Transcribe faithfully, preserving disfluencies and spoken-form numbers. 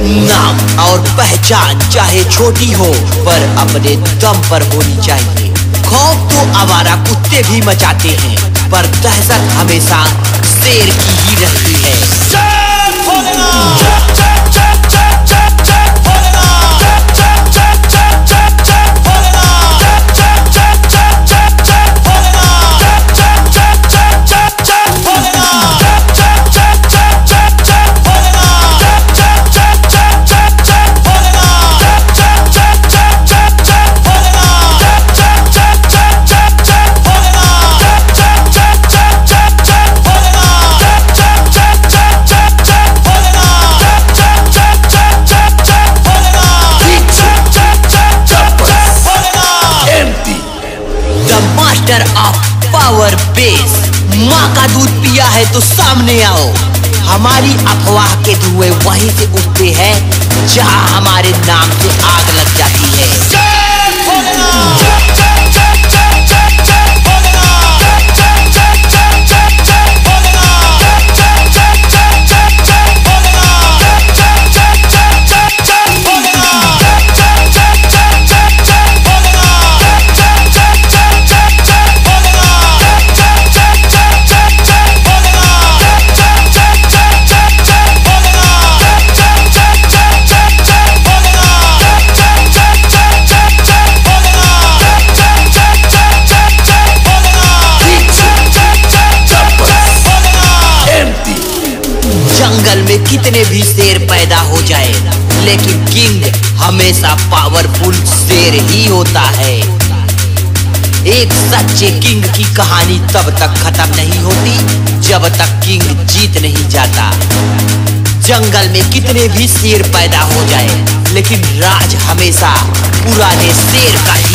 नाम और पहचान चाहे छोटी हो पर अपने दम पर होनी चाहिए। खौफ तो आवारा कुत्ते भी मचाते हैं पर दहशत हमेशा शेर की ही रहती है। मास्टर ऑफ पावर बेस, माँ का दूध पिया है तो सामने आओ। हमारी अफवाह के धुएं वहीं से उठते हैं जहाँ हमारे नाम से आग लग जाती है। जंगल में कितने भी शेर पैदा हो जाए लेकिन किंग हमेशा पावरफुल शेर ही होता है। एक सच्चे किंग की कहानी तब तक खत्म नहीं होती जब तक किंग जीत नहीं जाता। जंगल में कितने भी शेर पैदा हो जाए लेकिन राज हमेशा पुराने शेर का